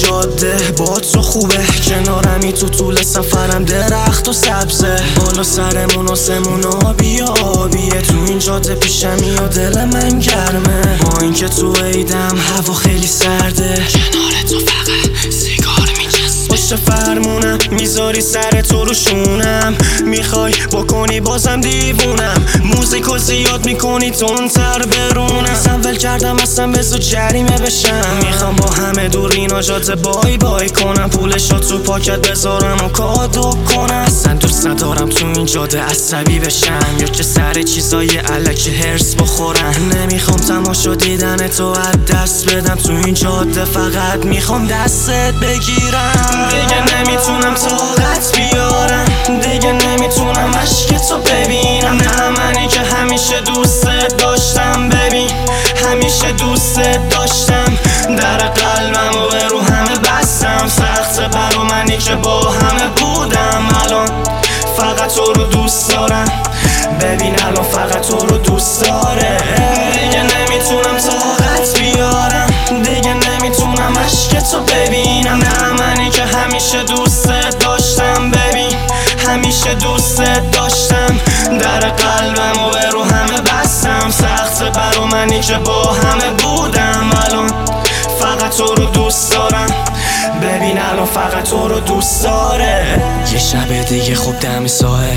جاده با تو خوبه، کنارمی تو طول سفرم درخت و سبزه، بالا سرمون آسمون آبی آبیه، تو این جاده پیشمی و دل من گرمه، با اینکه تو عیدم هوا خیلی سرده، کنار تو فقط سیگار میچسبه، پشت فرمونم میذاری سر تو رو شونم، میخوای بکنی بازم دیوونم، موزیکو زیاد میکنی تندتر برونم، سنول کردم اصلا بزو جریمه بشم، میخوام با همه دور اینا جاده بای بای کنم، پولشو تو پاکت بذارم و کادو کنم، اصلا دوست ندارم تو این جاده عصبی بشم یا که سر چیزای الکی هرس بخورم، نمیخوام تماشا دیدن تو از دست بدم، تو این جاده فقط میخوام دستت بگیرم، دیگه نمیتونم طاقت بیارم، دیگه نمیتونم عشق تو ببینم، نه منی که همیشه دوستت داشتم، ببین همیشه دوستت داشتم، در قلبم و به رو همه بستم، سخته برا منی که با همه بودم، الان فقط تو رو دوست دارم، ببین الان فقط تو رو دوست داره، دیگه نمیتونم طاقت بیارم، دیگه نمیتونم عشق تو ببینم، نه منی که همیشه دوستت داشتم، ببین همیشه دوستت داشتم، در قلبم و به رو همه بستم، سخته برا منی که با همه بودم، الان فقط تو رو دوست دارم، ببین الان فقط تو رو دوست داره. یه شب دیگه خوب دم ساحل،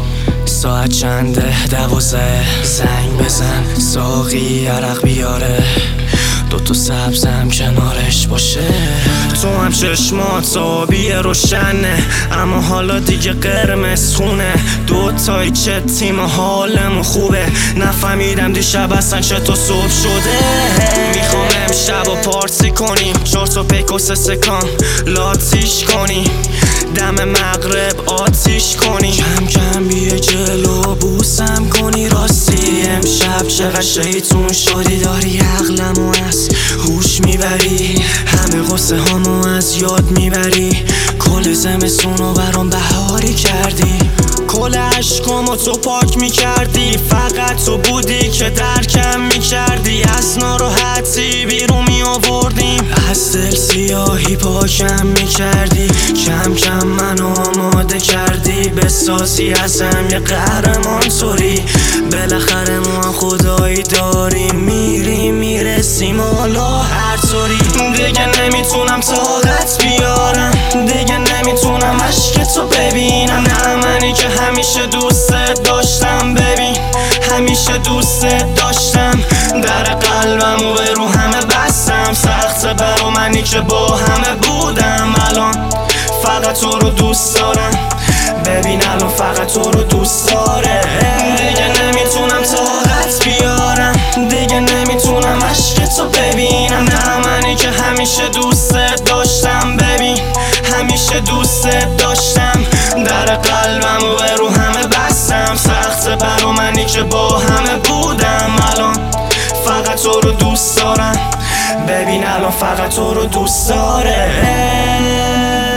ساعت چنده 12، زنگ بزن ساقی عرق بیاره، دوتا سبزم کنارش باشه، تو هم چشمات آبی روشنه اما حالا دیگه قرمز خونه، دوتایی چه تیم حالمون خوبه، نفهمیدم دیشب اصلا چطور صبح شده، میخوام امشب و پارتی کنیم، 4 تا پیک و 3 سکام لاتیش کنیم، دم مغرب آتیش کنیم، کم کم بیه جلو بوسم کنی، راستی امشب چقدر شیطون شدی، داری عقلمو از هوش میبری، همه غصه هامو از یاد میبری، کل زمستونو برام بهاری کردی، کل عشقامو تو پاک میکردی، فقط تو بودی که درکم میکردی، از ناراحتی بیرون میآوردیم، از دل سیاهی پاکم میکردی، کم کم منو آماده کردی، بسازی ازم یه قهرمان طوری، بالاخره ما خدایی داریم، میریم میرسیم حالا هر طوری، دیگه نمیتونم طاقت بیارم، دیگه نمیتونم عشق تو ببینم، نه منی که همیشه دوستت داشتم، ببین همیشه دوستت داشتم، در قلبم و به رو همه بستم، سخته برا منی که با همه بودم، الان فقط تو رو دوست دارم، ببین الان فقط تو رو دوست داره، دیگه نمیتونم طاقت بیارم، دیگه نمیتونم عشق تو ببینم، نه منی که همیشه دوستت داشتم، ببین همیشه دوستت داشتم، در قلبم و به رو همه بستم، سخته برا منی که با همه بودم، الان فقط تو رو دوست دارم، ببین الان فقط تو رو دوست داره.